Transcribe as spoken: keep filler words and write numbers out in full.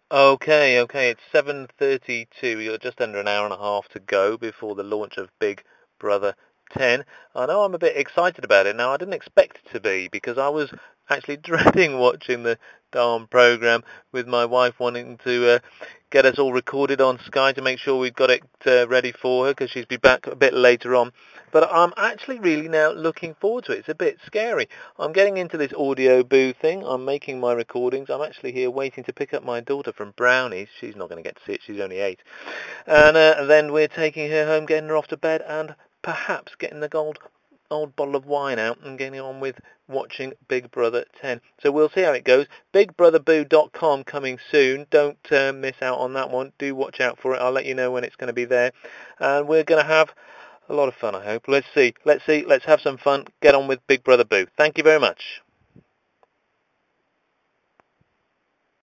Okay, okay, it's seven thirty-two. You're just under an hour and a half to go before the launch of Big Brother ten. I know I'm a bit excited about it now. I didn't expect to be because I was actually dreading watching the darn program with my wife wanting to uh, get us all recorded on Sky to make sure we've got it uh, ready for her because she's be back a bit later on. But I'm actually really now looking forward to it. It's a bit scary. I'm getting into this audio booth thing. I'm making my recordings. I'm actually here waiting to pick up my daughter from Brownies. She's not going to get to see it. She's only eight. And uh, then we're taking her home, getting her off to bed, and perhaps getting the gold old bottle of wine out and getting on with watching Big Brother ten. So we'll see how it goes. big brother boo dot com coming soon. Don't uh, miss out on that one. Do watch out for it. I'll let you know when it's going to be there. And we're going to have a lot of fun, I hope. Let's see. Let's see. Let's have some fun. Get on with Big Brother Boo. Thank you very much.